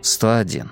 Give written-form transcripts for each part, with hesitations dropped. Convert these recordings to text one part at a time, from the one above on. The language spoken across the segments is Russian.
101.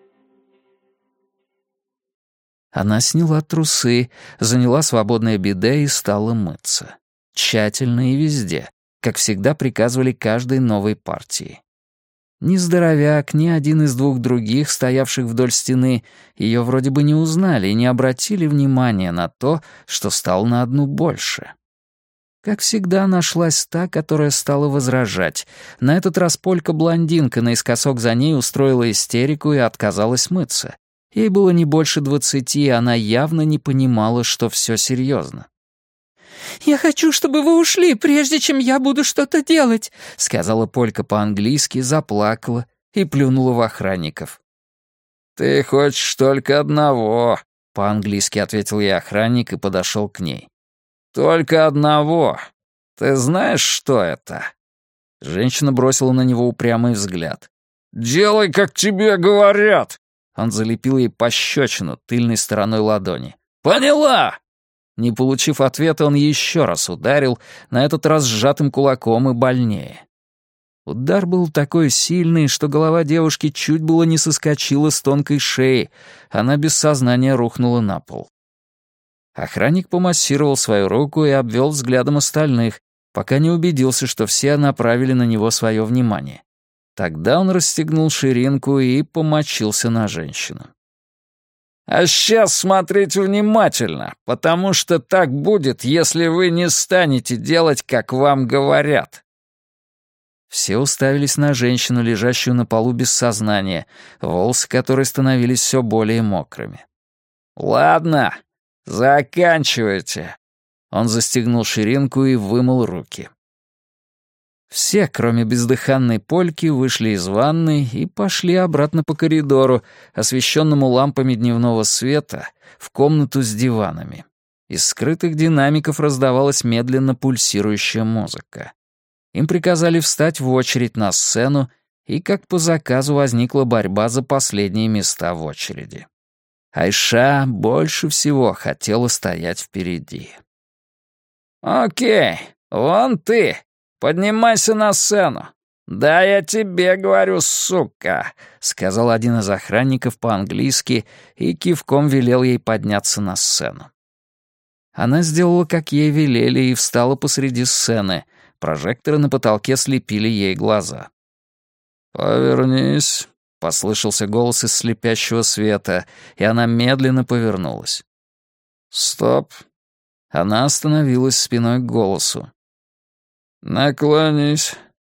Она сняла трусы, заняла свободное биде и стала мыться. Тщательно и везде, как всегда приказывали каждой новой партии. Ни здоровяк, ни один из двух других, стоявших вдоль стены, ее вроде бы не узнали и не обратили внимания на то, что стал на одну больше. Как всегда, нашлась та, которая стала возражать. На этот раз полька-блондинка наискосок за ней устроила истерику и отказалась мыться. Ей было не больше 20, и она явно не понимала, что все серьезно. «Я хочу, чтобы вы ушли, прежде чем я буду что-то делать», — сказала полька по-английски, заплакала и плюнула в охранников. «Ты хочешь только одного», — по-английски ответил ей охранник и подошел к ней. «Только одного. Ты знаешь, что это?» Женщина бросила на него упрямый взгляд. «Делай, как тебе говорят!» Он залепил ей пощечину тыльной стороной ладони. «Поняла!» Не получив ответа, он еще раз ударил, на этот раз сжатым кулаком и больнее. Удар был такой сильный, что голова девушки чуть было не соскочила с тонкой шеи, она без сознания рухнула на пол. Охранник помассировал свою руку и обвел взглядом остальных, пока не убедился, что все направили на него свое внимание. Тогда он расстегнул ширинку и помочился на женщину. «А сейчас смотрите внимательно, потому что так будет, если вы не станете делать, как вам говорят». Все уставились на женщину, лежащую на полу без сознания, волосы которой становились все более мокрыми. «Ладно, заканчивайте». Он застегнул ширинку и вымыл руки. Все, кроме бездыханной польки, вышли из ванной и пошли обратно по коридору, освещенному лампами дневного света, в комнату с диванами. Из скрытых динамиков раздавалась медленно пульсирующая музыка. Им приказали встать в очередь на сцену, и как по заказу возникла борьба за последние места в очереди. Айша больше всего хотела стоять впереди. «Окей, вон ты! Поднимайся на сцену! Да я тебе говорю, сука!» — сказал один из охранников по-английски и кивком велел ей подняться на сцену. Она сделала, как ей велели, и встала посреди сцены. Прожекторы на потолке слепили ей глаза. «Повернись», — послышался голос из слепящего света, и она медленно повернулась. «Стоп». Она остановилась спиной к голосу. «Наклонись.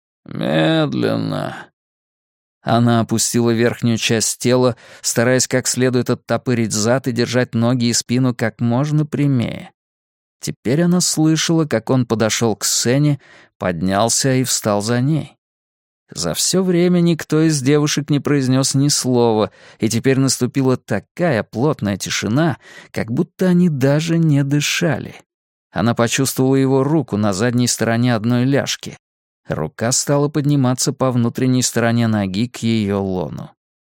Медленно». Она опустила верхнюю часть тела, стараясь как следует оттопырить зад и держать ноги и спину как можно прямее. Теперь она слышала, как он подошел к сцене, поднялся и встал за ней. За все время никто из девушек не произнес ни слова, и теперь наступила такая плотная тишина, как будто они даже не дышали. Она почувствовала его руку на задней стороне одной ляжки. Рука стала подниматься по внутренней стороне ноги к ее лону.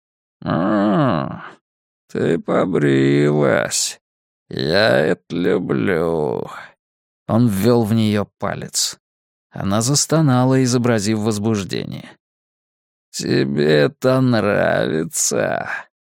Ты побрилась. Я это люблю». Он ввел в нее палец. Она застонала, изобразив возбуждение. «Тебе это нравится?»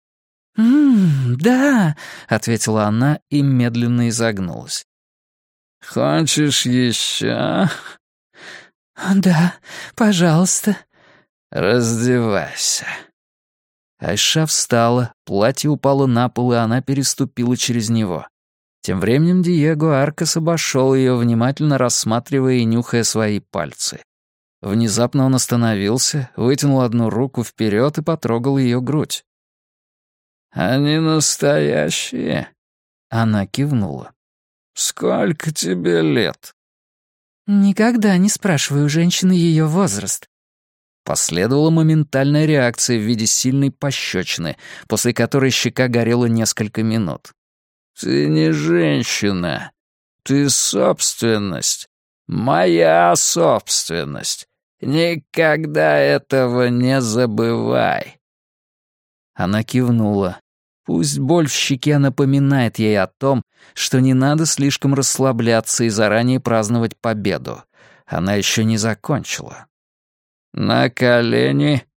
«Да», — ответила она и медленно изогнулась. «Хочешь еще?» «Да, пожалуйста». «Раздевайся». Айша встала, платье упало на пол, и она переступила через него. Тем временем Диего Аркас обошел ее, внимательно рассматривая и нюхая свои пальцы. Внезапно он остановился, вытянул одну руку вперед и потрогал ее грудь. «Они настоящие?» Она кивнула. «Сколько тебе лет?» «Никогда не спрашиваю у женщины ее возраст». Последовала моментальная реакция в виде сильной пощечины, после которой щека горела несколько минут. «Ты не женщина. Ты собственность. Моя собственность. Никогда этого не забывай». Она кивнула. Пусть боль в щеке напоминает ей о том, что не надо слишком расслабляться и заранее праздновать победу. Она еще не закончила. «На колени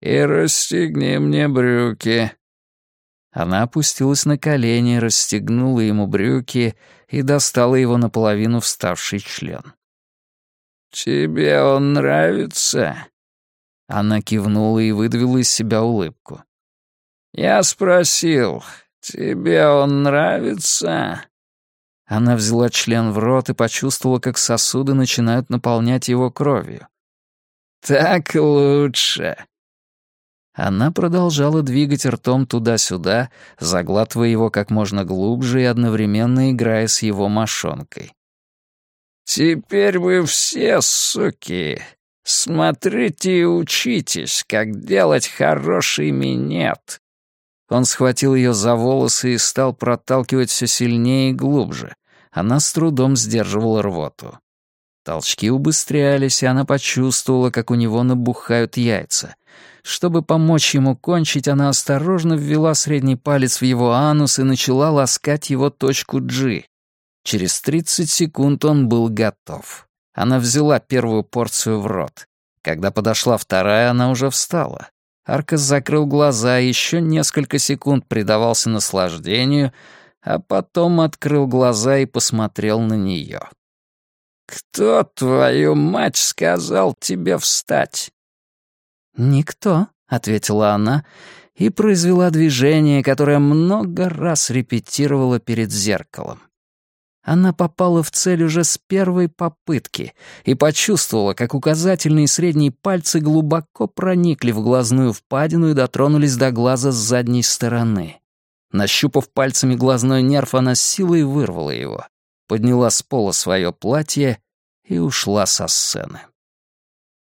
«И расстегни мне брюки». Она опустилась на колени, расстегнула ему брюки и достала его наполовину вставший член. «Тебе он нравится?» Она кивнула и выдавила из себя улыбку. «Я спросил, тебе он нравится?» Она взяла член в рот и почувствовала, как сосуды начинают наполнять его кровью. «Так лучше». Она продолжала двигать ртом туда-сюда, заглатывая его как можно глубже и одновременно играя с его мошонкой. «Теперь вы все, суки, смотрите и учитесь, как делать хороший минет». Он схватил ее за волосы и стал проталкивать все сильнее и глубже. Она с трудом сдерживала рвоту. Толчки убыстрялись, и она почувствовала, как у него набухают яйца. Чтобы помочь ему кончить, она осторожно ввела средний палец в его анус и начала ласкать его точку G. Через 30 секунд он был готов. Она взяла первую порцию в рот. Когда подошла вторая, она уже встала. Аркас закрыл глаза и еще несколько секунд предавался наслаждению, а потом открыл глаза и посмотрел на нее. «Кто, твою мать, сказал тебе встать?» «Никто», — ответила она и произвела движение, которое много раз репетировала перед зеркалом. Она попала в цель уже с первой попытки и почувствовала, как указательные и средние пальцы глубоко проникли в глазную впадину и дотронулись до глаза с задней стороны. Нащупав пальцами глазной нерв, она с силой вырвала его, подняла с пола свое платье и ушла со сцены.